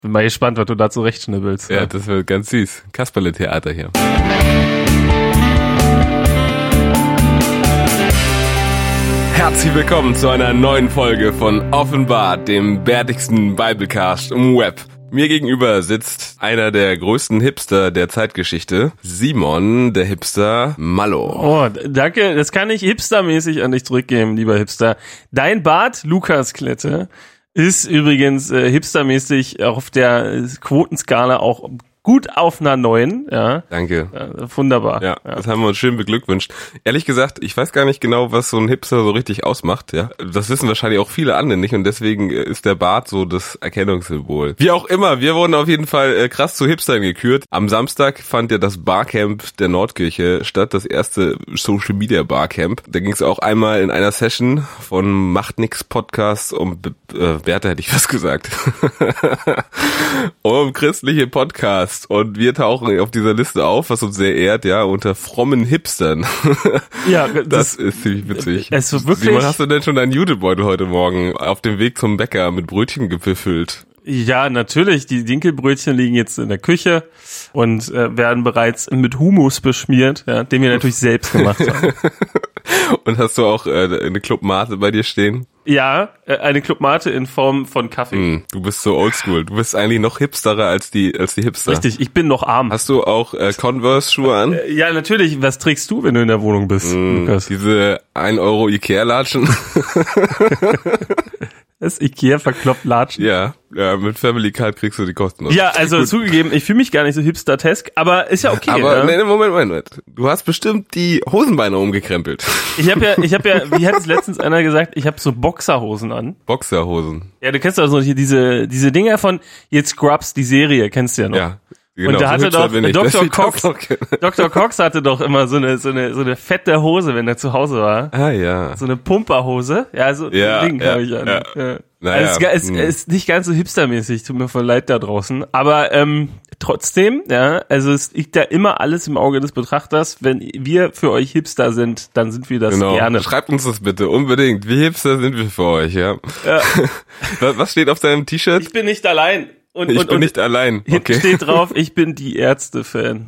Bin mal gespannt, was du da zurechtschnibbelst. Ja, das wird ganz süß. Kasperle-Theater hier. Herzlich willkommen zu einer neuen Folge von Offenbart, dem bärtigsten Biblecast im Web. Mir gegenüber sitzt einer der größten Hipster der Zeitgeschichte, Simon, der Hipster Mallo. Oh, danke. Das kann ich hipstermäßig an dich zurückgeben, lieber Hipster. Dein Bart, Lukas Klette, ist übrigens hipstermäßig auf der Quotenskala auch gut auf einer 9, ja. Danke. Ja, wunderbar. Ja, das haben wir uns schön beglückwünscht. Ehrlich gesagt, ich weiß gar nicht genau, was so ein Hipster so richtig ausmacht, ja. Das wissen wahrscheinlich auch viele andere nicht und deswegen ist der Bart so das Erkennungssymbol. Wie auch immer, wir wurden auf jeden Fall krass zu Hipstern gekürt. Am Samstag fand ja das Barcamp der Nordkirche statt, das erste Social Media Barcamp. Da ging es auch einmal in einer Session von Macht nix Podcast um Bertha hätte ich was gesagt. Um christliche Podcasts. Und wir tauchen auf dieser Liste auf, was uns sehr ehrt, ja, unter frommen Hipstern. Ja, das ist ziemlich witzig. Es ist wirklich. Simon, hast du denn schon deinen Judebeutel heute Morgen auf dem Weg zum Bäcker mit Brötchen gefüllt? Ja, natürlich. Die Dinkelbrötchen liegen jetzt in der Küche und werden bereits mit Hummus beschmiert, ja, den wir natürlich selbst gemacht haben. Und hast du auch eine Club Mate bei dir stehen? Ja, eine Club Mate in Form von Kaffee. Du bist so oldschool. Du bist eigentlich noch hipsterer als die Hipster. Richtig, ich bin noch arm. Hast du auch Converse-Schuhe an? Ja, natürlich. Was trägst du, wenn du in der Wohnung bist, Lukas? Diese 1 Euro Ikea-Latschen. Das Ikea verkloppt Latschen. Ja, mit Family Card kriegst du die kostenlos. Ja, also gut. Zugegeben, ich fühle mich gar nicht so hipster-tesk, aber ist ja okay. Aber ne? Moment. Du hast bestimmt die Hosenbeine umgekrempelt. Ich hab ja, wie hat es letztens einer gesagt, ich habe so Boxerhosen an. Boxerhosen. Ja, du kennst also hier diese Dinger von jetzt Scrubs, die Serie, kennst du ja noch. Ja. Genau, und da so hatte doch Dr. Cox hatte doch immer so eine fette Hose, wenn er zu Hause war. Ah ja. So eine Pumperhose. Ja, so ein Ding habe ich an. Ja. Naja. Also es ist nicht ganz so hipstermäßig, tut mir voll leid da draußen. Aber trotzdem, ja, also es liegt da immer alles im Auge des Betrachters. Wenn wir für euch Hipster sind, dann sind wir das gerne. Schreibt uns das bitte, unbedingt. Wie Hipster sind wir für euch, ja? Was steht auf deinem T-Shirt? Ich bin nicht allein. Ich bin nicht allein. Hinten steht drauf, ich bin die Ärzte-Fan.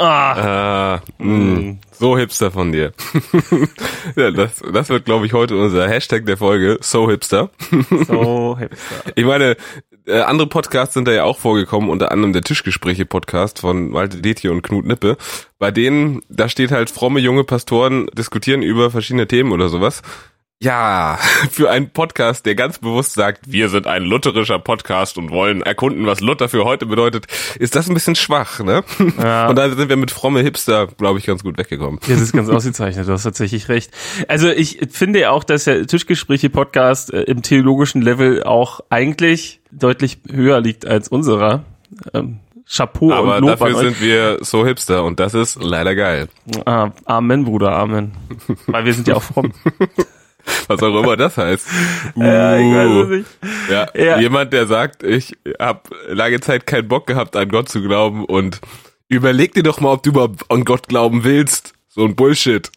So Hipster von dir. Ja, das wird, glaube ich, heute unser Hashtag der Folge. So Hipster. So Hipster. Ich meine, andere Podcasts sind da ja auch vorgekommen, unter anderem der Tischgespräche-Podcast von Malte Detje und Knut Nippe. Bei denen, da steht halt, fromme junge Pastoren diskutieren über verschiedene Themen oder sowas. Ja, für einen Podcast, der ganz bewusst sagt, wir sind ein lutherischer Podcast und wollen erkunden, was Luther für heute bedeutet, ist das ein bisschen schwach, ne? Ja. Und da sind wir mit fromme Hipster, glaube ich, ganz gut weggekommen. Ja, das ist ganz ausgezeichnet, du hast tatsächlich recht. Also ich finde ja auch, dass der Tischgespräche-Podcast im theologischen Level auch eigentlich deutlich höher liegt als unserer. Chapeau aber und Lob dafür an euch. sind wir so Hipster und das ist leider geil. Amen, Bruder, Amen. Weil wir sind ja auch fromm. Was auch immer das heißt. Ich weiß es nicht. Ja, jemand, der sagt, ich habe lange Zeit keinen Bock gehabt, an Gott zu glauben und überleg dir doch mal, ob du überhaupt an Gott glauben willst. So ein Bullshit.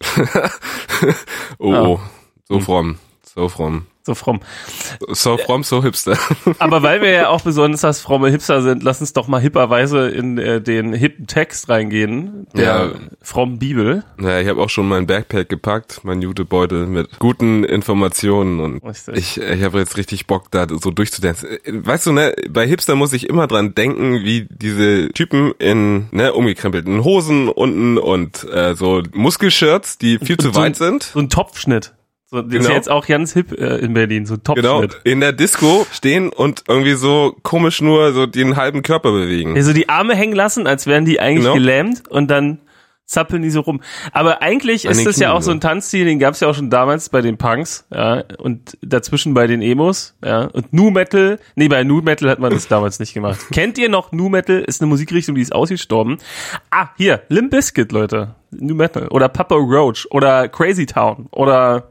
So fromm. So fromm. So fromm, so hipster. Aber weil wir ja auch besonders fromme Hipster sind, lass uns doch mal hipperweise in den hippen Text reingehen, der frommen Bibel. Ja, ich habe auch schon meinen Backpack gepackt, meinen Jutebeutel mit guten Informationen und ich habe jetzt richtig Bock, da so durchzudancen. Weißt du, ne, bei Hipster muss ich immer dran denken, wie diese Typen in umgekrempelten Hosen unten und so Muskelshirts, die viel zu weit sind. So ein Topfschnitt. So, das ist ja jetzt auch ganz hip in Berlin, so ein Topfschnitt. Genau, in der Disco stehen und irgendwie so komisch nur so den halben Körper bewegen. Also die Arme hängen lassen, als wären die eigentlich gelähmt und dann zappeln die so rum. Aber eigentlich ist das ja auch so ein Tanzstil, den gab's ja auch schon damals bei den Punks, ja, und dazwischen bei den Emos, ja, und Nu Metal, bei Nu Metal hat man das damals nicht gemacht. Kennt ihr noch Nu Metal? Ist eine Musikrichtung, die ist ausgestorben. Hier, Limp Bizkit, Leute. Nu Metal. Oder Papa Roach. Oder Crazy Town. Oder,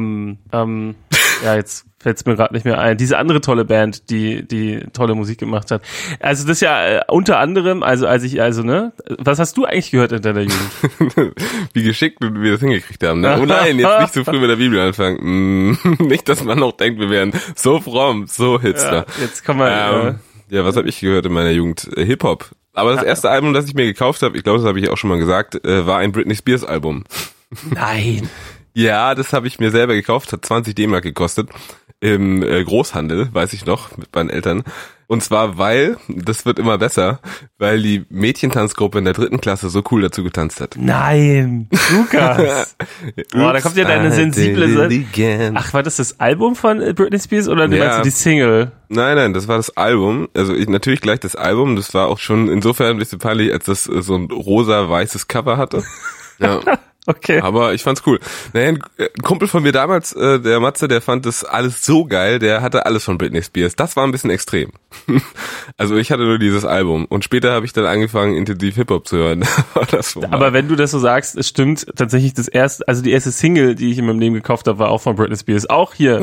jetzt fällt's mir gerade nicht mehr ein. Diese andere tolle Band, die tolle Musik gemacht hat. Also das ja unter anderem, was hast du eigentlich gehört in deiner Jugend? Wie geschickt wir das hingekriegt haben, ne? Oh nein, jetzt nicht so früh mit der Bibel anfangen. Nicht, dass man noch denkt, wir wären so fromm, so Hipster. Ja, jetzt kommen wir Ja, was habe ich gehört in meiner Jugend? Hip-Hop. Aber das erste Album, das ich mir gekauft habe, ich glaube, das habe ich auch schon mal gesagt, war ein Britney Spears Album. Nein. Ja, das habe ich mir selber gekauft, hat 20 D-Mark gekostet. Im Großhandel, weiß ich noch, mit meinen Eltern. Und zwar, weil, das wird immer besser, weil die Mädchentanzgruppe in der 3. Klasse so cool dazu getanzt hat. Nein, Lukas. Boah, da kommt ja deine sensible Seite. Ach, war das Album von Britney Spears oder meinst du die Single? Nein, das war das Album. Also natürlich gleich das Album. Das war auch schon insofern ein bisschen peinlich, als das so ein rosa-weißes Cover hatte. Ja. Okay. Aber ich fand's cool. Naja, ein Kumpel von mir damals, der Matze, der fand das alles so geil, der hatte alles von Britney Spears. Das war ein bisschen extrem. Also ich hatte nur dieses Album und später habe ich dann angefangen, intensiv Hip-Hop zu hören. Aber wenn du das so sagst, es stimmt tatsächlich die erste Single, die ich in meinem Leben gekauft habe, war auch von Britney Spears. Auch hier.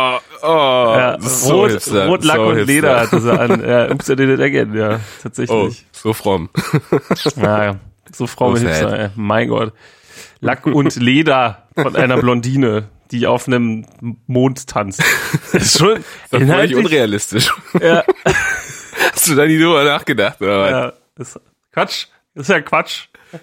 Rot, Lack und Leder hatte sie an. Ja, Oops, I Did It Again, ja, tatsächlich. Oh, so fromm. Ja, so fromm mit Hipster, mein Gott. Lack und Leder von einer Blondine, die auf einem Mond tanzt. Das ist schon das ist völlig unrealistisch. Ja. Hast du da nie drüber nachgedacht, oder was? Ja, das ist Quatsch. Das ist ja Quatsch.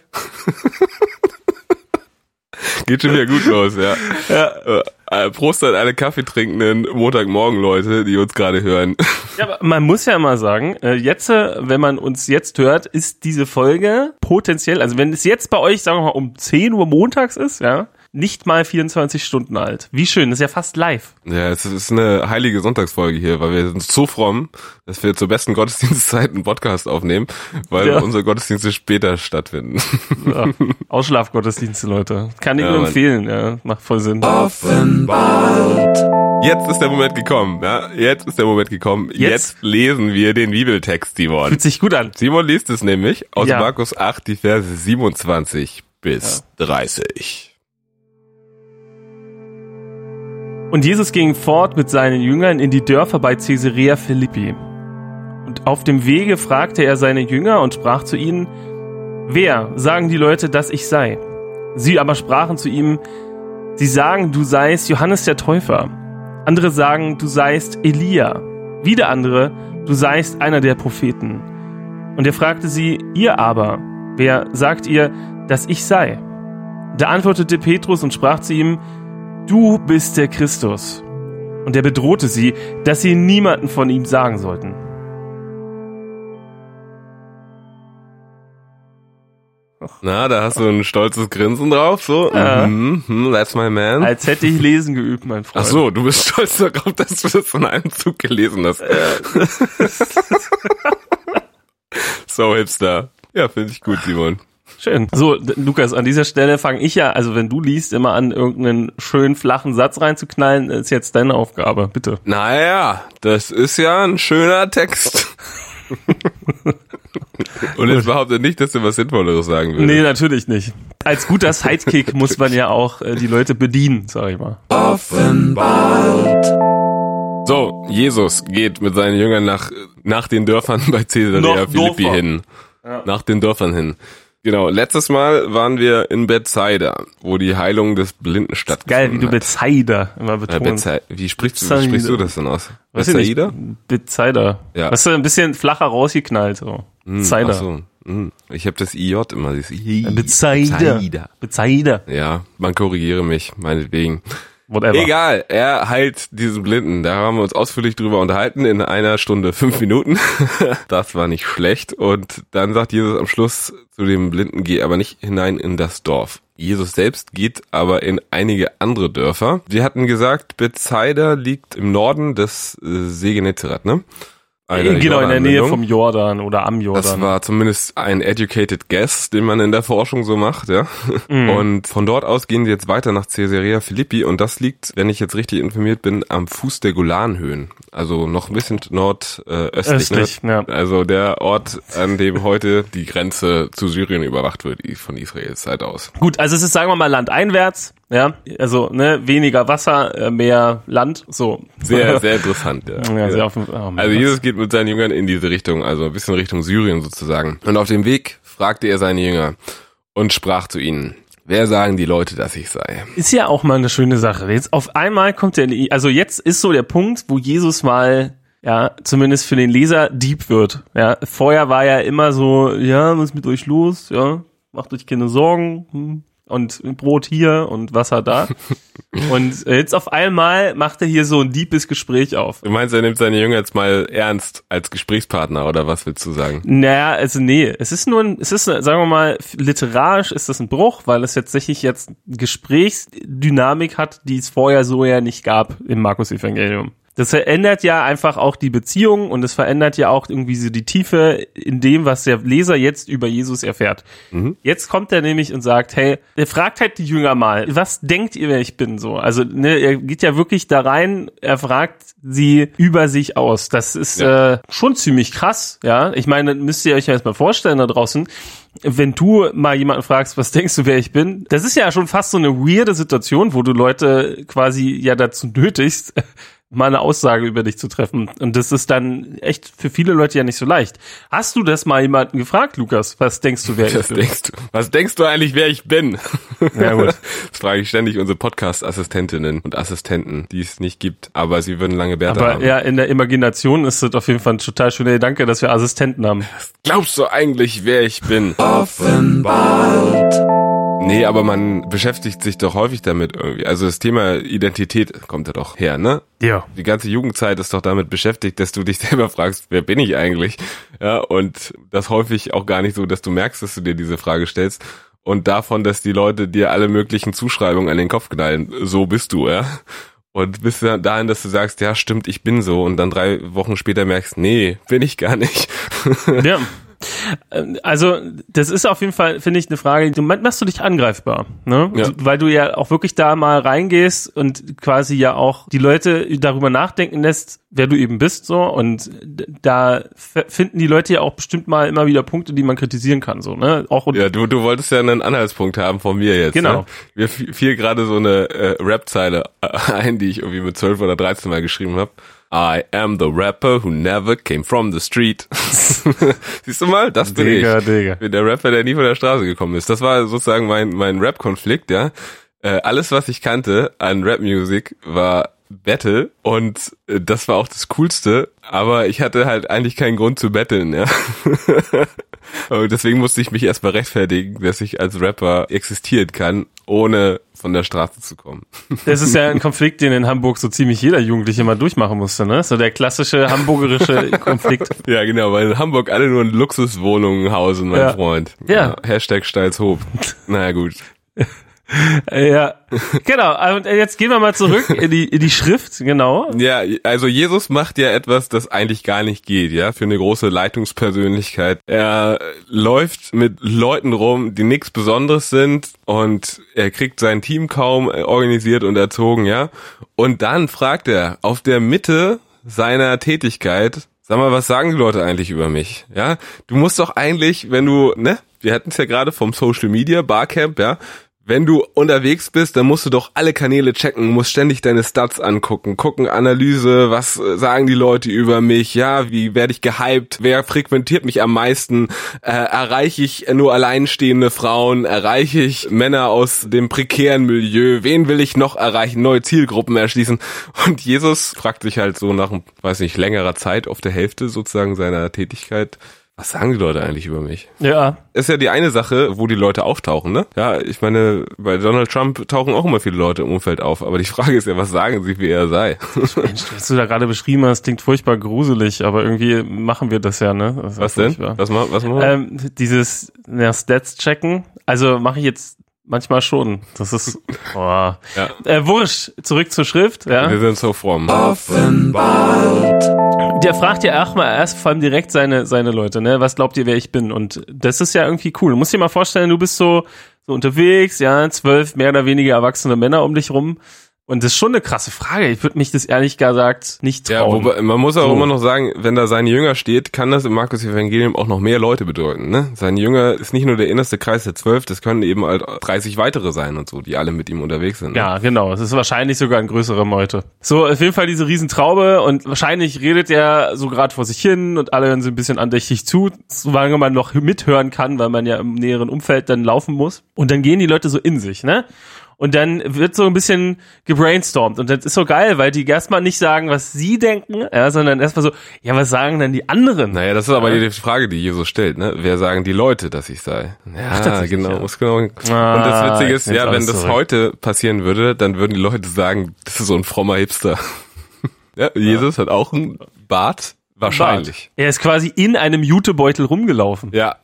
Geht schon wieder gut los, ja. Prost an alle Kaffeetrinkenden Montagmorgen-Leute, die uns gerade hören. Ja, aber man muss ja immer sagen, jetzt, wenn man uns jetzt hört, ist diese Folge potenziell, also wenn es jetzt bei euch, sagen wir mal, um 10 Uhr montags ist, ja, nicht mal 24 Stunden alt. Wie schön, das ist ja fast live. Ja, es ist eine heilige Sonntagsfolge hier, weil wir sind so fromm, dass wir zur besten Gottesdienstzeit einen Podcast aufnehmen, weil unsere Gottesdienste später stattfinden. Ja, Ausschlafgottesdienste, Leute. Kann ich nur empfehlen, ja, macht voll Sinn. Offenbart. Jetzt ist der Moment gekommen, ja. Jetzt ist der Moment gekommen. Jetzt lesen wir den Bibeltext, Simon. Fühlt sich gut an. Simon liest es nämlich aus Markus 8, die Verse 27 bis 30. Und Jesus ging fort mit seinen Jüngern in die Dörfer bei Caesarea Philippi. Und auf dem Wege fragte er seine Jünger und sprach zu ihnen: Wer sagen die Leute, dass ich sei? Sie aber sprachen zu ihm: Sie sagen, du seist Johannes der Täufer. Andere sagen, du seist Elia. Wieder andere, du seist einer der Propheten. Und er fragte sie: Ihr aber, wer sagt ihr, dass ich sei? Da antwortete Petrus und sprach zu ihm: Du bist der Christus. Und er bedrohte sie, dass sie niemanden von ihm sagen sollten. Na, da hast du ein stolzes Grinsen drauf, so. Ja. That's my man. Als hätte ich lesen geübt, mein Freund. Ach so, du bist stolz darauf, dass du das in einem Zug gelesen hast. So, Hipster. Ja, finde ich gut, Simon. Schön. So, Lukas, an dieser Stelle fange ich ja, also wenn du liest, immer an, irgendeinen schönen flachen Satz reinzuknallen, ist jetzt deine Aufgabe, bitte. Naja, das ist ja ein schöner Text. Und jetzt behaupte nicht, dass du was Sinnvolleres sagen willst. Nee, natürlich nicht. Als guter Sidekick muss man ja auch die Leute bedienen, sag ich mal. Offenbart. So, Jesus geht mit seinen Jüngern nach den Dörfern bei Caesarea Philippi hin. Ja. Nach den Dörfern hin. Genau, letztes Mal waren wir in Bethsaida, wo die Heilung des Blinden stattgefunden hat. Geil, wie du Bethsaida immer betonst. Wie sprichst du das denn aus? Bethsaida? Bethsaida. Ja. Hast du ein bisschen flacher rausgeknallt, so. Bethsaida. Ach so. Ich habe das IJ immer. Bethsaida. Ja, man korrigiere mich, meinetwegen. Whatever. Egal, er heilt diesen Blinden. Da haben wir uns ausführlich drüber unterhalten in 1 Stunde 5 Minuten. Das war nicht schlecht. Und dann sagt Jesus am Schluss zu dem Blinden: Geh aber nicht hinein in das Dorf. Jesus selbst geht aber in einige andere Dörfer. Wir hatten gesagt, Bethsaida liegt im Norden des See Genezareth, ne? Genau, in der Nähe vom Jordan oder am Jordan. Das war zumindest ein educated guess, den man in der Forschung so macht, ja. Und von dort aus gehen sie jetzt weiter nach Caesarea Philippi und das liegt, wenn ich jetzt richtig informiert bin, am Fuß der Golanhöhen. Also noch ein bisschen nordöstlich. Ne? Ja. Also der Ort, an dem heute die Grenze zu Syrien überwacht wird, von Israels Seite aus. Gut, also es ist, sagen wir mal, landeinwärts. Ja, also weniger Wasser, mehr Land, so. Sehr, sehr interessant, ja. Sehr also Jesus geht mit seinen Jüngern in diese Richtung, also ein bisschen Richtung Syrien sozusagen. Und auf dem Weg fragte er seine Jünger und sprach zu ihnen: Wer sagen die Leute, dass ich sei? Ist ja auch mal eine schöne Sache. Jetzt auf einmal kommt also jetzt ist so der Punkt, wo Jesus mal ja, zumindest für den Leser deep wird. Ja, vorher war ja immer so, ja, was ist mit euch los? Ja, macht euch keine Sorgen. Und Brot hier und Wasser da. Und jetzt auf einmal macht er hier so ein deepes Gespräch auf. Du meinst, er nimmt seine Jünger jetzt mal ernst als Gesprächspartner, oder was willst du sagen? Naja, also nee, es ist, sagen wir mal, literarisch ist das ein Bruch, weil es tatsächlich jetzt Gesprächsdynamik hat, die es vorher so ja nicht gab im Markus-Evangelium. Das verändert ja einfach auch die Beziehung und es verändert ja auch irgendwie so die Tiefe in dem, was der Leser jetzt über Jesus erfährt. Mhm. Jetzt kommt er nämlich und sagt, hey, er fragt halt die Jünger mal, was denkt ihr, wer ich bin? So, also ne, er geht ja wirklich da rein, er fragt sie über sich aus. Das ist schon ziemlich krass, ja. Ich meine, müsst ihr euch ja jetzt mal vorstellen da draußen, wenn du mal jemanden fragst, was denkst du, wer ich bin? Das ist ja schon fast so eine weirde Situation, wo du Leute quasi ja dazu nötigst, mal eine Aussage über dich zu treffen. Und das ist dann echt für viele Leute ja nicht so leicht. Hast du das mal jemanden gefragt, Lukas? Was denkst du, wer ich bin? Was denkst du eigentlich, wer ich bin? Ja, gut. Das frage ich ständig unsere Podcast-Assistentinnen und Assistenten, die es nicht gibt, aber sie würden lange Bärte haben. Aber ja, in der Imagination ist das auf jeden Fall ein total schöner Gedanke, dass wir Assistenten haben. Glaubst du eigentlich, wer ich bin? Offenbart. Nee, aber man beschäftigt sich doch häufig damit irgendwie. Also das Thema Identität kommt da doch her, ne? Ja. Die ganze Jugendzeit ist doch damit beschäftigt, dass du dich selber fragst, wer bin ich eigentlich? Ja, und das häufig auch gar nicht so, dass du merkst, dass du dir diese Frage stellst. Und davon, dass die Leute dir alle möglichen Zuschreibungen an den Kopf knallen. So bist du, ja? Und bis dahin, dass du sagst, ja stimmt, ich bin so. Und dann 3 Wochen später merkst, nee, bin ich gar nicht. Ja. Also das ist auf jeden Fall, finde ich, eine Frage, du machst du dich angreifbar, ne? Ja. Weil du ja auch wirklich da mal reingehst und quasi ja auch die Leute darüber nachdenken lässt, wer du eben bist, so, und da finden die Leute ja auch bestimmt mal immer wieder Punkte, die man kritisieren kann, so, ne? Auch ja, du wolltest ja einen Anhaltspunkt haben von mir jetzt. Genau. Ne? Mir fiel gerade so eine Rap-Zeile ein, die ich irgendwie mit 12 oder 13 Mal geschrieben habe. I am the rapper who never came from the street. Siehst du mal, das bin ich. Ich bin der Rapper, der nie von der Straße gekommen ist. Das war sozusagen mein Rap-Konflikt, ja. Alles, was ich kannte an Rap-Musik, war Battle und das war auch das Coolste, aber ich hatte halt eigentlich keinen Grund zu battlen, ja. Und deswegen musste ich mich erstmal rechtfertigen, dass ich als Rapper existieren kann, ohne von der Straße zu kommen. Das ist ja ein Konflikt, den in Hamburg so ziemlich jeder Jugendliche mal durchmachen musste, ne? So der klassische hamburgerische Konflikt. Ja, genau, weil in Hamburg alle nur in Luxuswohnungen hausen, mein Freund. Ja. Hashtag Steilshoop. Naja, gut. Ja, genau. Und jetzt gehen wir mal zurück in die Schrift, genau. Ja, also Jesus macht ja etwas, das eigentlich gar nicht geht, ja, für eine große Leitungspersönlichkeit. Er läuft mit Leuten rum, die nichts Besonderes sind und er kriegt sein Team kaum organisiert und erzogen, ja. Und dann fragt er auf der Mitte seiner Tätigkeit, sag mal, was sagen die Leute eigentlich über mich, ja? Du musst doch eigentlich, wenn du, ne, wir hatten es ja gerade vom Social Media Barcamp, ja, wenn du unterwegs bist, dann musst du doch alle Kanäle checken, musst ständig deine Stats angucken, gucken, Analyse, was sagen die Leute über mich, ja, wie werde ich gehypt, wer frequentiert mich am meisten, erreiche ich nur alleinstehende Frauen, erreiche ich Männer aus dem prekären Milieu, wen will ich noch erreichen, neue Zielgruppen erschließen. Und Jesus fragt sich halt so nach, weiß nicht, längerer Zeit, auf der Hälfte sozusagen seiner Tätigkeit, was sagen die Leute eigentlich über mich? Ja. Ist ja die eine Sache, wo die Leute auftauchen, ne? Ja, ich meine, bei Donald Trump tauchen auch immer viele Leute im Umfeld auf, aber die Frage ist ja, was sagen sie, wie er sei? Mensch, was du da gerade beschrieben hast, klingt furchtbar gruselig, aber irgendwie machen wir das ja, ne? Das was denn? Was machen wir? Dieses Stats checken, also mache ich jetzt manchmal schon. Das ist, ja. Wurscht, zurück zur Schrift, ja. Wir sind so fromm. Offenbart. Der fragt ja erst vor allem direkt seine Leute, ne? Was glaubt ihr, wer ich bin? Und das ist ja irgendwie cool. Du musst dir mal vorstellen, du bist so unterwegs, ja, 12 mehr oder weniger erwachsene Männer um dich rum. Und das ist schon eine krasse Frage. Ich würde mich das ehrlich gesagt nicht trauen. Ja, wobei, man muss auch immer noch sagen, wenn da sein Jünger steht, kann das im Markus-Evangelium auch noch mehr Leute bedeuten, ne? Sein Jünger ist nicht nur der innerste Kreis der 12, das können eben halt 30 weitere sein und so, die alle mit ihm unterwegs sind. Ne? Ja, genau. Es ist wahrscheinlich sogar ein größerer Meute. So, auf jeden Fall diese Riesentraube und wahrscheinlich redet er so gerade vor sich hin und alle hören so ein bisschen andächtig zu, solange man noch mithören kann, weil man ja im näheren Umfeld dann laufen muss. Und dann gehen die Leute so in sich, ne? Und dann wird so ein bisschen gebrainstormt. Und das ist so geil, weil die erstmal nicht sagen, was sie denken, ja, sondern erstmal so, ja, was sagen denn die anderen? Naja, das ist aber die Frage, die Jesus stellt, ne? Wer sagen die Leute, dass ich sei? Ja, genau. Muss genau. Und das Witzige ist, ja, wenn das heute passieren würde, dann würden die Leute sagen, das ist so ein frommer Hipster. Ja, Jesus hat auch einen Bart. Wahrscheinlich. Er ist quasi in einem Jutebeutel rumgelaufen. Ja.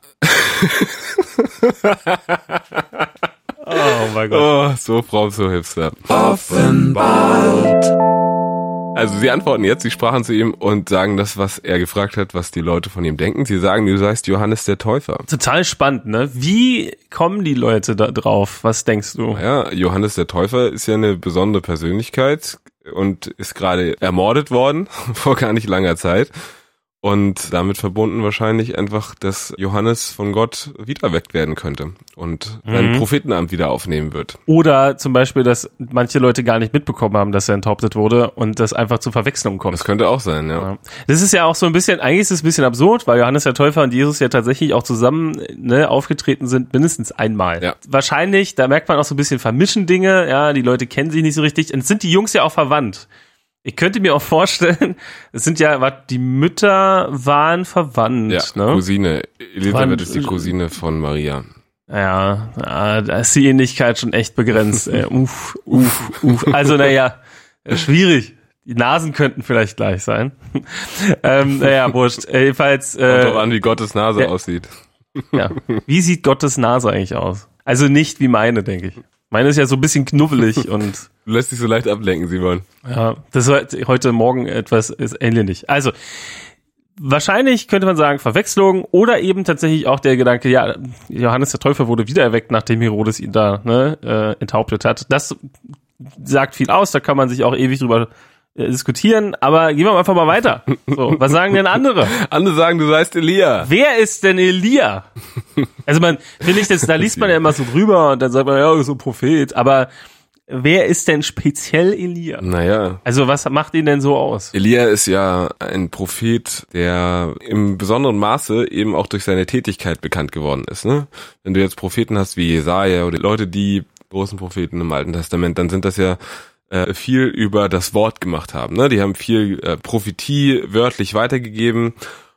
Oh mein Gott. Oh, so fromm, so hipster. Offenbart. Also sie antworten jetzt, sie sprachen zu ihm und sagen das, was er gefragt hat, was die Leute von ihm denken. Sie sagen, du seist Johannes der Täufer. Total spannend, ne? Wie kommen die Leute da drauf? Was denkst du? Ja, Johannes der Täufer ist ja eine besondere Persönlichkeit und ist gerade ermordet worden vor gar nicht langer Zeit. Und damit verbunden wahrscheinlich einfach, dass Johannes von Gott wiedererweckt werden könnte und sein Prophetenamt wieder aufnehmen wird. Oder zum Beispiel, dass manche Leute gar nicht mitbekommen haben, dass er enthauptet wurde und das einfach zu Verwechslungen kommt. Das könnte auch sein, ja. Das ist ja auch so ein bisschen, eigentlich ist es ein bisschen absurd, weil Johannes der Täufer und Jesus ja tatsächlich auch zusammen aufgetreten sind, mindestens einmal. Ja. Wahrscheinlich, da merkt man auch so ein bisschen vermischen Dinge, ja, die Leute kennen sich nicht so richtig und sind die Jungs ja auch verwandt. Ich könnte mir auch vorstellen, es sind ja, die Mütter waren verwandt. Ja, ne? Cousine. Elisabeth ist die Cousine von Maria. Ja, da ist die Ähnlichkeit schon echt begrenzt. Also naja, schwierig. Die Nasen könnten vielleicht gleich sein. Naja, wurscht. Jedenfalls. Kommt drauf an, wie Gottes Nase aussieht. Ja. Wie sieht Gottes Nase eigentlich aus? Also nicht wie meine, denke ich. Meine ist ja so ein bisschen knubbelig und... Du lässt dich so leicht ablenken, Simon. Ja, das ist heute Morgen etwas ist ähnlich. Also, wahrscheinlich könnte man sagen Verwechslung oder eben tatsächlich auch der Gedanke, ja, Johannes der Täufer wurde wiedererweckt, nachdem Herodes ihn da enthauptet hat. Das sagt viel aus, da kann man sich auch ewig drüber diskutieren, aber gehen wir einfach mal weiter. So, was sagen denn andere? Andere sagen, du seist Elia. Wer ist denn Elia? Also finde ich, da liest man ja immer so drüber und dann sagt man, ja, so ein Prophet, aber wer ist denn speziell Elia? Naja. Also was macht ihn denn so aus? Elia ist ja ein Prophet, der im besonderen Maße eben auch durch seine Tätigkeit bekannt geworden ist. Ne? Wenn du jetzt Propheten hast wie Jesaja oder Leute, die großen Propheten im Alten Testament, dann sind das ja viel über das Wort gemacht haben. Ne? Die haben viel Prophetie wörtlich weitergegeben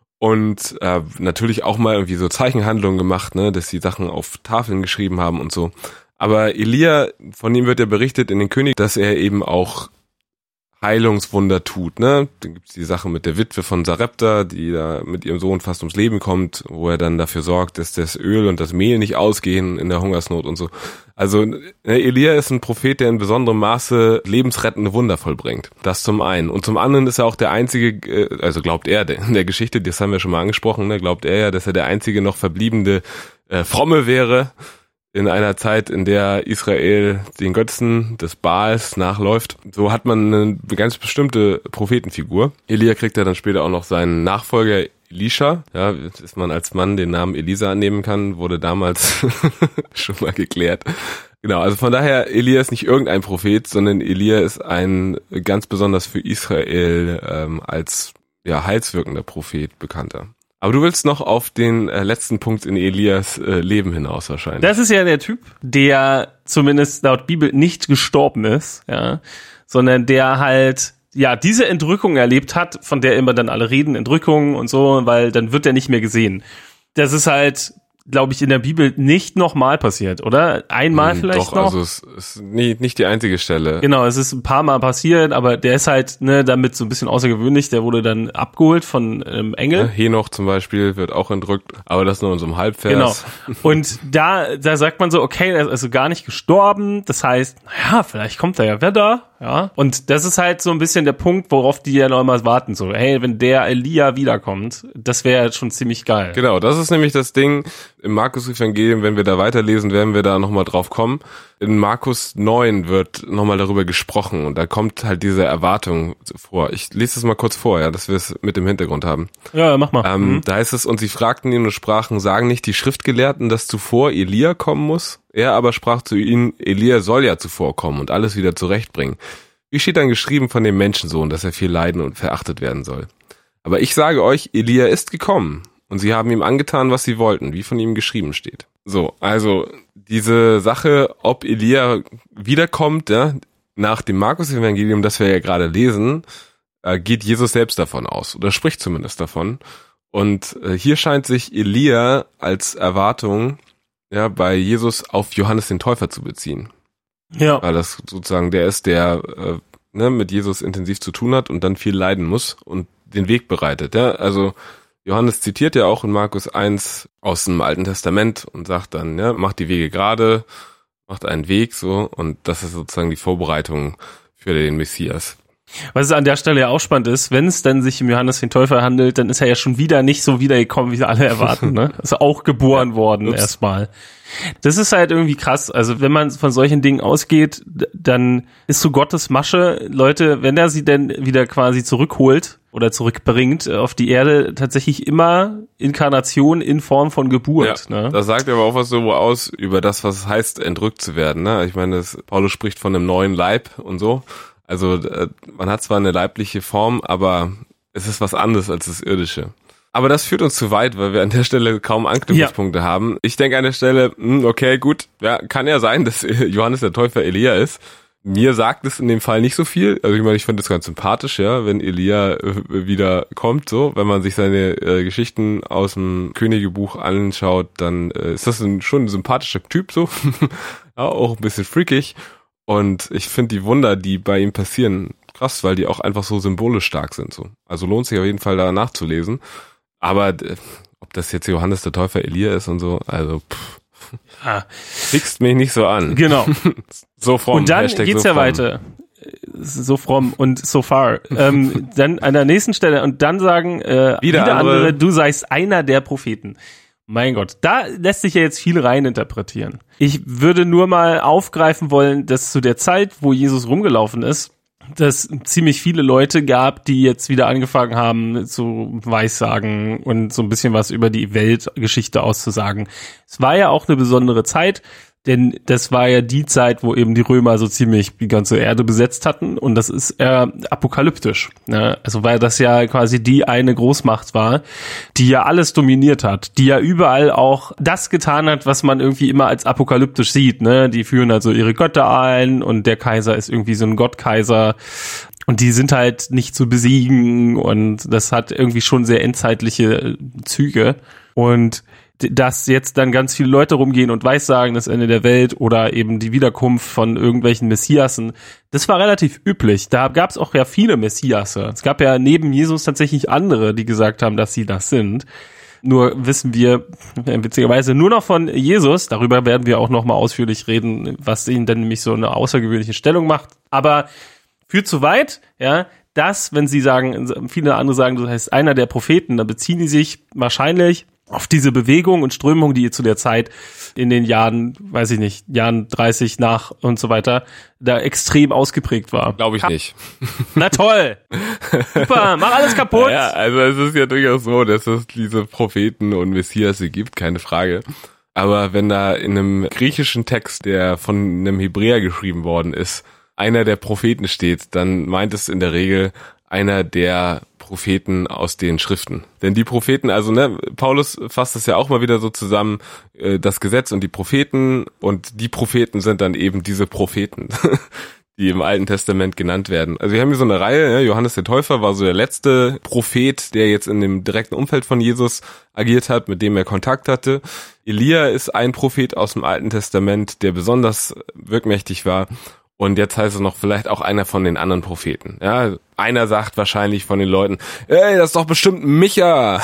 und natürlich auch mal irgendwie so Zeichenhandlungen gemacht, ne? Dass sie Sachen auf Tafeln geschrieben haben und so. Aber Elia, von ihm wird ja berichtet in den Königen, dass er eben auch Heilungswunder tut, ne? Dann gibt's die Sache mit der Witwe von Sarepta, die da mit ihrem Sohn fast ums Leben kommt, wo er dann dafür sorgt, dass das Öl und das Mehl nicht ausgehen in der Hungersnot und so. Also Elia ist ein Prophet, der in besonderem Maße lebensrettende Wunder vollbringt. Das zum einen. Und zum anderen ist er auch der einzige, also glaubt er, in der Geschichte, das haben wir schon mal angesprochen, ne, glaubt er ja, dass er der einzige noch verbliebene Fromme wäre, in einer Zeit, in der Israel den Götzen des Baals nachläuft. So hat man eine ganz bestimmte Prophetenfigur. Elia kriegt ja dann später auch noch seinen Nachfolger Elisha. Ja, dass man als Mann den Namen Elisa annehmen kann, wurde damals schon mal geklärt. Genau, also von daher, Elia ist nicht irgendein Prophet, sondern Elia ist ein ganz besonders für Israel als heilswirkender Prophet bekannter. Aber du willst noch auf den letzten Punkt in Elias Leben hinaus wahrscheinlich. Das ist ja der Typ, der zumindest laut Bibel nicht gestorben ist, ja, sondern der halt diese Entrückung erlebt hat, von der immer dann alle reden, Entrückung und so, weil dann wird er nicht mehr gesehen. Das ist halt, glaube ich, in der Bibel nicht nochmal passiert, oder? Einmal vielleicht doch, noch? Also es ist nicht die einzige Stelle. Genau, es ist ein paar Mal passiert, aber der ist halt damit so ein bisschen außergewöhnlich. Der wurde dann abgeholt von Engel. Ja, Henoch zum Beispiel wird auch entrückt, aber das nur in so einem Halbvers. Genau. Und da sagt man so, okay, er ist also gar nicht gestorben. Das heißt, vielleicht kommt er ja wieder. Ja. Und das ist halt so ein bisschen der Punkt, worauf die ja noch immer warten. So, hey, wenn der Elia wiederkommt, das wäre jetzt schon ziemlich geil. Genau, das ist nämlich das Ding im Markus-Evangelium, wenn wir da weiterlesen, werden wir da nochmal drauf kommen. In Markus 9 wird nochmal darüber gesprochen und da kommt halt diese Erwartung vor. Ich lese das mal kurz vor, ja, dass wir es mit dem Hintergrund haben. Ja, mach mal. Da heißt es, und sie fragten ihn und sprachen, sagen nicht die Schriftgelehrten, dass zuvor Elia kommen muss? Er aber sprach zu ihnen, Elia soll ja zuvor kommen und alles wieder zurechtbringen. Wie steht dann geschrieben von dem Menschensohn, dass er viel leiden und verachtet werden soll? Aber ich sage euch, Elia ist gekommen und sie haben ihm angetan, was sie wollten, wie von ihm geschrieben steht. So, also diese Sache, ob Elia wiederkommt, ja, nach dem Markus-Evangelium, das wir ja gerade lesen, geht Jesus selbst davon aus oder spricht zumindest davon. Und hier scheint sich Elia als Erwartung ja bei Jesus auf Johannes den Täufer zu beziehen. Ja. Weil das sozusagen der ist, der mit Jesus intensiv zu tun hat und dann viel leiden muss und den Weg bereitet. Ja, also Johannes zitiert ja auch in Markus 1 aus dem Alten Testament und sagt dann, ja, macht die Wege gerade, macht einen Weg so und das ist sozusagen die Vorbereitung für den Messias. Was an der Stelle ja auch spannend ist, wenn es dann sich um Johannes den Täufer handelt, dann ist er ja schon wieder nicht so wiedergekommen, wie sie alle erwarten, ne? Ist auch geboren worden erstmal. Das ist halt irgendwie krass. Also wenn man von solchen Dingen ausgeht, dann ist so Gottes Masche, Leute, wenn er sie denn wieder quasi zurückholt oder zurückbringt auf die Erde, tatsächlich immer Inkarnation in Form von Geburt. Ja, ne? Das sagt aber auch was so aus über das, was es heißt, entrückt zu werden. Ne? Ich meine, Paulus spricht von einem neuen Leib und so. Also man hat zwar eine leibliche Form, aber es ist was anderes als das Irdische. Aber das führt uns zu weit, weil wir an der Stelle kaum Anknüpfungspunkte haben. Ich denke an der Stelle, okay, gut, ja, kann ja sein, dass Johannes der Täufer Elia ist. Mir sagt es in dem Fall nicht so viel. Also ich meine, ich finde es ganz sympathisch, ja, wenn Elia wieder kommt, so. Wenn man sich seine Geschichten aus dem Königebuch anschaut, dann ist das schon ein sympathischer Typ, so. Ja, auch ein bisschen freakig. Und ich finde die Wunder, die bei ihm passieren, krass, weil die auch einfach so symbolisch stark sind, so. Also lohnt sich auf jeden Fall da nachzulesen. Aber ob das jetzt Johannes der Täufer Elia ist und so, also fixt mich nicht so an. Genau. So fromm. Und dann Hashtag geht's so ja fromm. weiter. So fromm und so far. Dann an der nächsten Stelle und dann sagen wieder andere, du seist einer der Propheten. Mein Gott, da lässt sich ja jetzt viel reininterpretieren. Ich würde nur mal aufgreifen wollen, dass zu der Zeit, wo Jesus rumgelaufen ist, dass ziemlich viele Leute gab, die jetzt wieder angefangen haben zu weissagen und so ein bisschen was über die Weltgeschichte auszusagen. Es war ja auch eine besondere Zeit, denn das war ja die Zeit, wo eben die Römer so ziemlich die ganze Erde besetzt hatten und das ist apokalyptisch. Ne? Also weil das ja quasi die eine Großmacht war, die ja alles dominiert hat, die ja überall auch das getan hat, was man irgendwie immer als apokalyptisch sieht. Ne? Die führen also ihre Götter ein und der Kaiser ist irgendwie so ein Gottkaiser und die sind halt nicht zu besiegen und das hat irgendwie schon sehr endzeitliche Züge und dass jetzt dann ganz viele Leute rumgehen und weissagen, das Ende der Welt oder eben die Wiederkunft von irgendwelchen Messiasen, das war relativ üblich. Da gab es auch ja viele Messiasse. Es gab ja neben Jesus tatsächlich andere, die gesagt haben, dass sie das sind. Nur wissen wir witzigerweise nur noch von Jesus. Darüber werden wir auch noch mal ausführlich reden, was ihn dann nämlich so eine außergewöhnliche Stellung macht. Aber führt zu weit, ja, dass, wenn sie sagen, viele andere sagen, das heißt einer der Propheten, dann beziehen die sich wahrscheinlich auf diese Bewegung und Strömung, die zu der Zeit in den Jahren, weiß ich nicht, Jahren 30 nach und so weiter, da extrem ausgeprägt war. Glaube ich nicht. Na toll! Super, mach alles kaputt! Ja, also es ist ja durchaus so, dass es diese Propheten und Messiasse gibt, keine Frage. Aber wenn da in einem griechischen Text, der von einem Hebräer geschrieben worden ist, einer der Propheten steht, dann meint es in der Regel einer der Propheten aus den Schriften. Denn die Propheten, also Paulus fasst das ja auch mal wieder so zusammen, das Gesetz und die Propheten, und die Propheten sind dann eben diese Propheten, die im Alten Testament genannt werden. Also wir haben hier so eine Reihe, ja, Johannes der Täufer war so der letzte Prophet, der jetzt in dem direkten Umfeld von Jesus agiert hat, mit dem er Kontakt hatte. Elia ist ein Prophet aus dem Alten Testament, der besonders wirkmächtig war. Und jetzt heißt es noch vielleicht auch einer von den anderen Propheten. Ja, einer sagt wahrscheinlich von den Leuten, ey, das ist doch bestimmt Micha.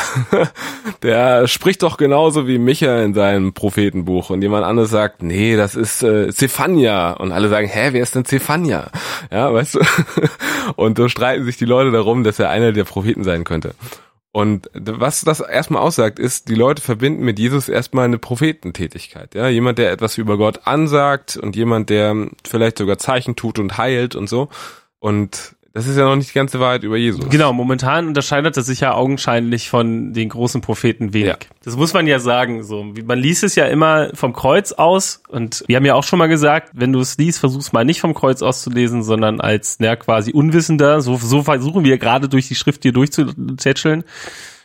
Der spricht doch genauso wie Micha in seinem Prophetenbuch. Und jemand anderes sagt, nee, das ist Zephania. Und alle sagen, wer ist denn Zephania? Ja, weißt du? Und so streiten sich die Leute darum, dass er einer der Propheten sein könnte. Und was das erstmal aussagt, ist, die Leute verbinden mit Jesus erstmal eine Prophetentätigkeit. Ja, jemand, der etwas über Gott ansagt und jemand, der vielleicht sogar Zeichen tut und heilt und so. Und das ist ja noch nicht die ganze Wahrheit über Jesus. Genau, momentan unterscheidet er sich ja augenscheinlich von den großen Propheten wenig. Ja. Das muss man ja sagen, so. Man liest es ja immer vom Kreuz aus und wir haben ja auch schon mal gesagt, wenn du es liest, versuch's mal nicht vom Kreuz aus zu lesen, sondern als, quasi Unwissender. So versuchen wir gerade durch die Schrift hier durchzutätscheln.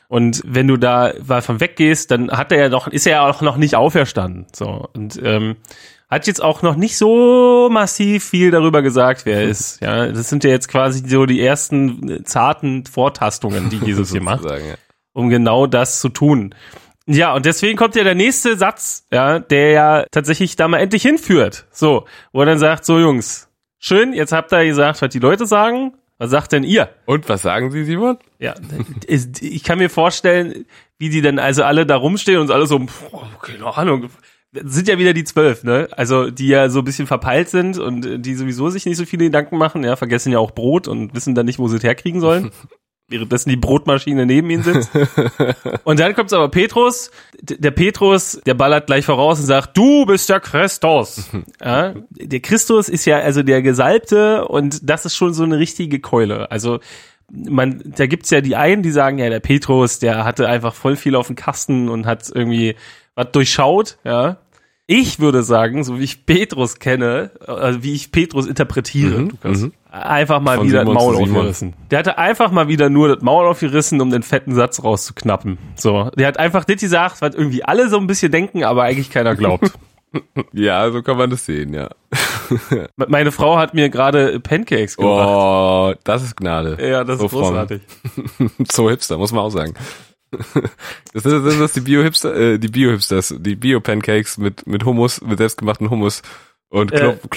Und wenn du da von weggehst, dann ist er ja auch noch nicht auferstanden. So. Und hat jetzt auch noch nicht so massiv viel darüber gesagt, wer er ist. Ja, das sind ja jetzt quasi so die ersten zarten Vortastungen, die Jesus hier macht, um genau das zu tun. Ja, und deswegen kommt ja der nächste Satz, ja, der ja tatsächlich da mal endlich hinführt. So, wo er dann sagt, so Jungs, schön, jetzt habt ihr gesagt, was die Leute sagen. Was sagt denn ihr? Und was sagen Sie, Simon? Ja, ich kann mir vorstellen, wie die dann also alle da rumstehen und alle so, keine Ahnung, das sind ja wieder die 12, ne? Also, die ja so ein bisschen verpeilt sind und die sowieso sich nicht so viele Gedanken machen, ja, vergessen ja auch Brot und wissen dann nicht, wo sie es herkriegen sollen. Währenddessen die Brotmaschine neben ihnen sitzt. Und dann kommt's aber Petrus. Der Petrus, der ballert gleich voraus und sagt, du bist der Christus. Ja, der Christus ist ja also der Gesalbte und das ist schon so eine richtige Keule. Also da gibt's ja die einen, die sagen, ja, der Petrus, der hatte einfach voll viel auf dem Kasten und hat irgendwie was durchschaut, ja. Ich würde sagen, so wie ich Petrus kenne, wie ich Petrus interpretiere, Lukas, einfach mal von wieder das Maul aufgerissen. Der hatte einfach mal wieder nur das Maul aufgerissen, um den fetten Satz rauszuknappen. So, der hat einfach das gesagt, was irgendwie alle so ein bisschen denken, aber eigentlich keiner glaubt. Ja, so kann man das sehen, ja. Meine Frau hat mir gerade Pancakes gebracht. Oh, das ist Gnade. Ja, das ist so großartig. So Hipster, muss man auch sagen. Das sind die Bio-Hipsters, die Bio-Pancakes mit Hummus, mit selbstgemachten Hummus und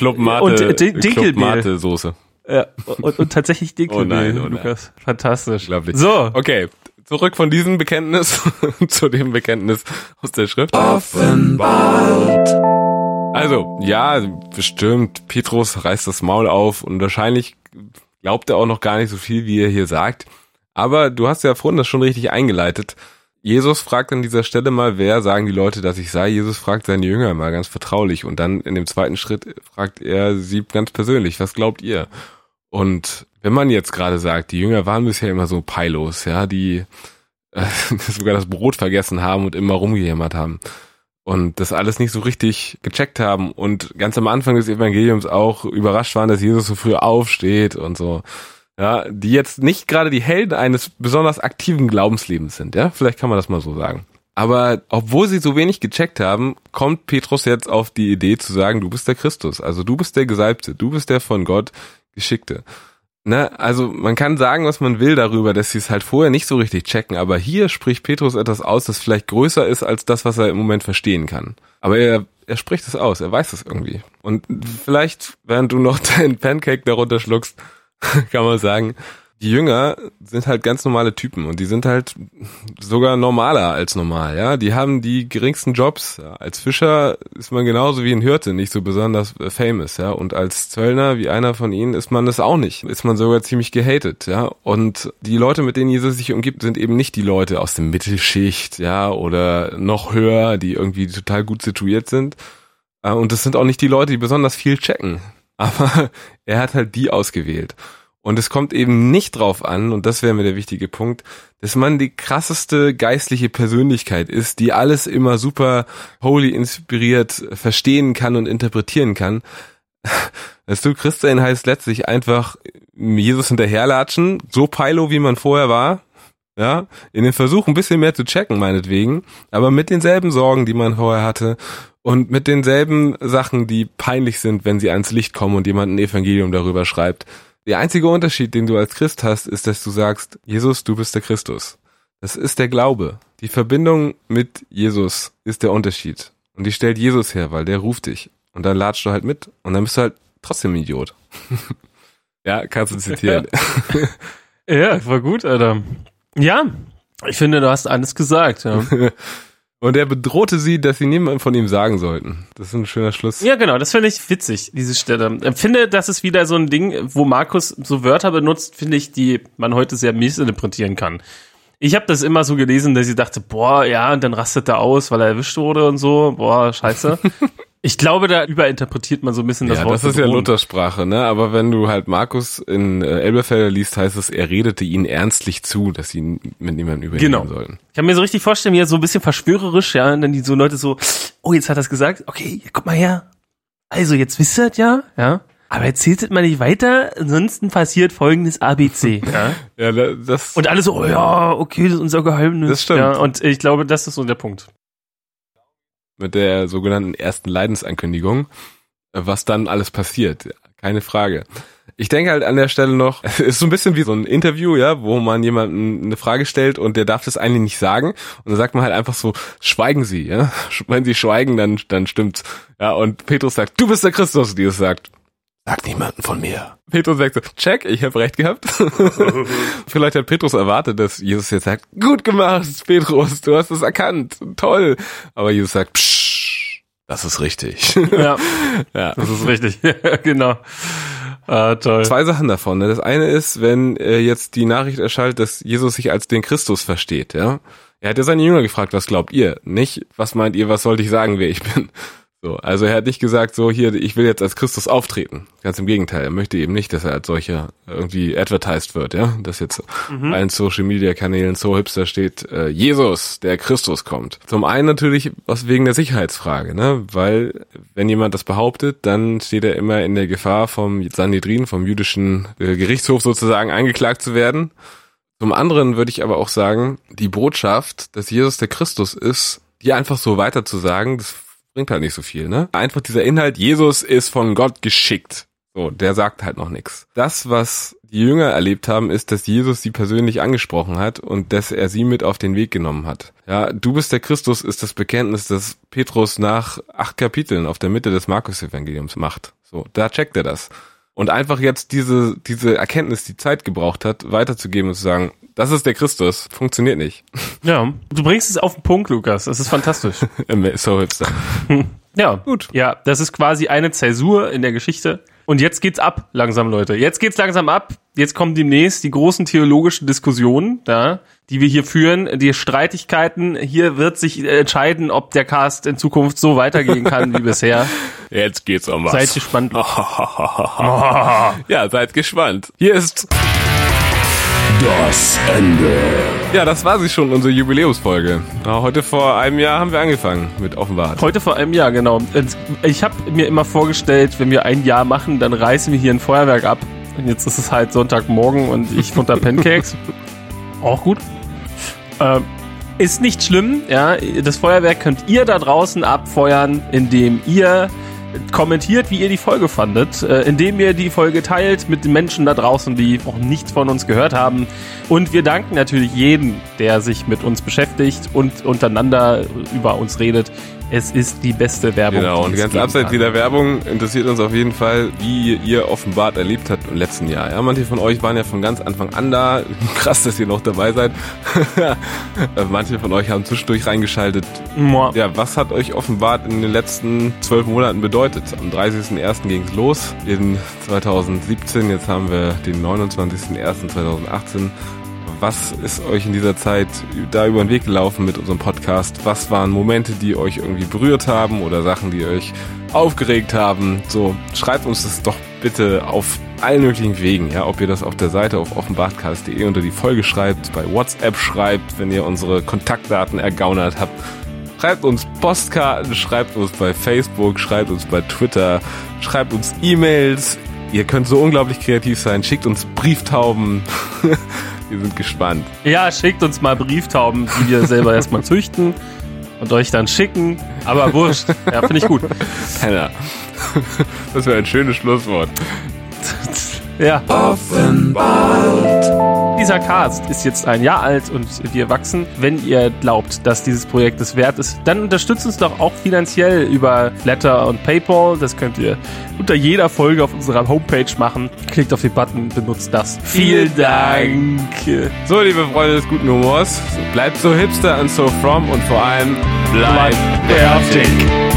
Club-Mate-Soße. Ja, und tatsächlich Dinkelmehl, Lukas. Fantastisch. Unglaublich. So. Okay, zurück von diesem Bekenntnis zu dem Bekenntnis aus der Schrift. Offenbart. Also, ja, bestimmt, Petrus reißt das Maul auf und wahrscheinlich glaubt er auch noch gar nicht so viel, wie er hier sagt. Aber du hast ja vorhin das schon richtig eingeleitet. Jesus fragt an dieser Stelle mal, wer sagen die Leute, dass ich sei? Jesus fragt seine Jünger mal ganz vertraulich. Und dann in dem zweiten Schritt fragt er sie ganz persönlich, was glaubt ihr? Und wenn man jetzt gerade sagt, die Jünger waren bisher immer so peilos, ja, die sogar das Brot vergessen haben und immer rumgejammert haben. Und das alles nicht so richtig gecheckt haben. Und ganz am Anfang des Evangeliums auch überrascht waren, dass Jesus so früh aufsteht und so. Ja, die jetzt nicht gerade die Helden eines besonders aktiven Glaubenslebens sind, ja, vielleicht kann man das mal so sagen. Aber obwohl sie so wenig gecheckt haben, kommt Petrus jetzt auf die Idee zu sagen, du bist der Christus, also du bist der Gesalbte, du bist der von Gott Geschickte. Ne, also man kann sagen, was man will darüber, dass sie es halt vorher nicht so richtig checken, aber hier spricht Petrus etwas aus, das vielleicht größer ist als das, was er im Moment verstehen kann. Aber er spricht es aus, er weiß es irgendwie. Und vielleicht, während du noch deinen Pancake darunter schluckst, kann man sagen, die Jünger sind halt ganz normale Typen und die sind halt sogar normaler als normal, ja. Die haben die geringsten Jobs. Ja. Als Fischer ist man genauso wie ein Hirte nicht so besonders famous, ja. Und als Zöllner, wie einer von ihnen, ist man das auch nicht. Ist man sogar ziemlich gehatet, ja. Und die Leute, mit denen Jesus sich umgibt, sind eben nicht die Leute aus der Mittelschicht, ja, oder noch höher, die irgendwie total gut situiert sind. Und das sind auch nicht die Leute, die besonders viel checken. Aber er hat halt die ausgewählt. Und es kommt eben nicht drauf an, und das wäre mir der wichtige Punkt, dass man die krasseste geistliche Persönlichkeit ist, die alles immer super holy inspiriert verstehen kann und interpretieren kann. Weißt du, Christsein heißt letztlich einfach Jesus hinterherlatschen, so peilo, wie man vorher war, ja, in den Versuch ein bisschen mehr zu checken, meinetwegen, aber mit denselben Sorgen, die man vorher hatte, und mit denselben Sachen, die peinlich sind, wenn sie ans Licht kommen und jemand ein Evangelium darüber schreibt. Der einzige Unterschied, den du als Christ hast, ist, dass du sagst, Jesus, du bist der Christus. Das ist der Glaube. Die Verbindung mit Jesus ist der Unterschied. Und die stellt Jesus her, weil der ruft dich. Und dann latschst du halt mit und dann bist du halt trotzdem ein Idiot. Ja, kannst du zitieren. Ja, war gut, Alter. Ja, ich finde, du hast alles gesagt, ja. Und er bedrohte sie, dass sie niemandem von ihm sagen sollten. Das ist ein schöner Schluss. Ja, genau, das finde ich witzig, diese Stelle. Ich finde, das ist wieder so ein Ding, wo Markus so Wörter benutzt, finde ich, die man heute sehr missinterpretieren kann. Ich habe das immer so gelesen, dass ich dachte, boah, ja, und dann rastet er aus, weil er erwischt wurde und so, boah, scheiße. Ich glaube, da überinterpretiert man so ein bisschen das Wort. Ja, das ist ja Luthersprache, ne? Aber wenn du halt Markus in Elberfelder liest, heißt es, er redete ihnen ernstlich zu, dass sie mit niemandem überreden sollten. Ich kann mir so richtig vorstellen, wie er so ein bisschen verschwörerisch, ja, und dann die Leute so, oh, jetzt hat er es gesagt, okay, guck mal her. Also, jetzt wisst ihr ja, ja. Aber erzählt es mal nicht weiter, ansonsten passiert folgendes ABC. Ja, das und alle so, oh ja, okay, das ist unser Geheimnis. Das stimmt. Ja, und ich glaube, das ist so der Punkt. Mit der sogenannten ersten Leidensankündigung, was dann alles passiert. Ja, keine Frage. Ich denke halt an der Stelle noch, es ist so ein bisschen wie so ein Interview, ja, wo man jemandem eine Frage stellt und der darf das eigentlich nicht sagen. Und dann sagt man halt einfach so, schweigen Sie, ja. Wenn Sie schweigen, dann stimmt's. Ja, und Petrus sagt, du bist der Christus, die es sagt. Sag niemanden von mir. Petrus sagt so, check, ich habe recht gehabt. Vielleicht hat Petrus erwartet, dass Jesus jetzt sagt, gut gemacht, Petrus, du hast es erkannt, toll. Aber Jesus sagt, psch, das ist richtig. Ja, das ist richtig, genau. Toll. 2 Sachen davon. Ne? Das eine ist, wenn jetzt die Nachricht erschallt, dass Jesus sich als den Christus versteht. Ja, er hat ja seine Jünger gefragt, was glaubt ihr? Nicht, was meint ihr, was sollte ich sagen, wer ich bin? So, also er hat nicht gesagt, so hier, ich will jetzt als Christus auftreten. Ganz im Gegenteil, er möchte eben nicht, dass er als solcher irgendwie advertised wird, ja, dass jetzt allen Social Media Kanälen so hipster steht, Jesus, der Christus kommt. Zum einen natürlich was wegen der Sicherheitsfrage, ne, weil wenn jemand das behauptet, dann steht er immer in der Gefahr vom Sanhedrin, vom jüdischen Gerichtshof sozusagen angeklagt zu werden. Zum anderen würde ich aber auch sagen, die Botschaft, dass Jesus der Christus ist, die einfach so weiter zu sagen, das bringt halt nicht so viel, ne? Einfach dieser Inhalt, Jesus ist von Gott geschickt. So, der sagt halt noch nichts. Das, was die Jünger erlebt haben, ist, dass Jesus sie persönlich angesprochen hat und dass er sie mit auf den Weg genommen hat. Ja, du bist der Christus ist das Bekenntnis, das Petrus nach 8 Kapiteln auf der Mitte des Markus-Evangeliums macht. So, da checkt er das. Und einfach jetzt diese Erkenntnis, die Zeit gebraucht hat, weiterzugeben und zu sagen, das ist der Christus, funktioniert nicht. Ja, du bringst es auf den Punkt, Lukas. Das ist fantastisch. So hipster. Ja, gut. Ja, das ist quasi eine Zäsur in der Geschichte. Und jetzt geht's ab, langsam, Leute. Jetzt geht's langsam ab. Jetzt kommen demnächst die großen theologischen Diskussionen, ja, die wir hier führen, die Streitigkeiten. Hier wird sich entscheiden, ob der Cast in Zukunft so weitergehen kann wie bisher. Jetzt geht's um was. Seid gespannt. Ja, seid gespannt. Hier ist das Ende. Ja, das war sie schon, unsere Jubiläumsfolge. Heute vor einem Jahr haben wir angefangen mit Offenbart. Heute vor einem Jahr, genau. Ich habe mir immer vorgestellt, wenn wir ein Jahr machen, dann reißen wir hier ein Feuerwerk ab. Und jetzt ist es halt Sonntagmorgen und ich futter Pancakes. Auch gut. Ist nicht schlimm, ja. Das Feuerwerk könnt ihr da draußen abfeuern, indem ihr kommentiert, wie ihr die Folge fandet, indem ihr die Folge teilt mit den Menschen da draußen, die auch nichts von uns gehört haben. Und wir danken natürlich jedem, der sich mit uns beschäftigt und untereinander über uns redet. Es ist die beste Werbung. Genau, und ganz abseits dieser Werbung interessiert uns auf jeden Fall, wie ihr Offenbart erlebt habt im letzten Jahr. Ja, manche von euch waren ja von ganz Anfang an da. Krass, dass ihr noch dabei seid. Manche von euch haben zwischendurch reingeschaltet. Ja, was hat euch Offenbart in den letzten 12 Monaten bedeutet? Am 30.01. ging es los in 2017. Jetzt haben wir den 29.01.2018. Was ist euch in dieser Zeit da über den Weg gelaufen mit unserem Podcast? Was waren Momente, die euch irgendwie berührt haben oder Sachen, die euch aufgeregt haben? So, schreibt uns das doch bitte auf allen möglichen Wegen, ja, ob ihr das auf der Seite auf offenbartcast.de unter die Folge schreibt, bei WhatsApp schreibt, wenn ihr unsere Kontaktdaten ergaunert habt. Schreibt uns Postkarten, schreibt uns bei Facebook, schreibt uns bei Twitter, schreibt uns E-Mails. Ihr könnt so unglaublich kreativ sein. Schickt uns Brieftauben. Wir sind gespannt. Ja, schickt uns mal Brieftauben, die wir selber erstmal züchten und euch dann schicken. Aber wurscht. Ja, finde ich gut. Penner. Das wäre ein schönes Schlusswort. Ja. Offenbart. Dieser Cast ist jetzt ein Jahr alt und wir wachsen. Wenn ihr glaubt, dass dieses Projekt es wert ist, dann unterstützt uns doch auch finanziell über Flatter und PayPal. Das könnt ihr unter jeder Folge auf unserer Homepage machen. Klickt auf den Button, benutzt das. Vielen Dank. So, liebe Freunde des guten Humors, bleibt so hipster und so from und vor allem bleibt fertig.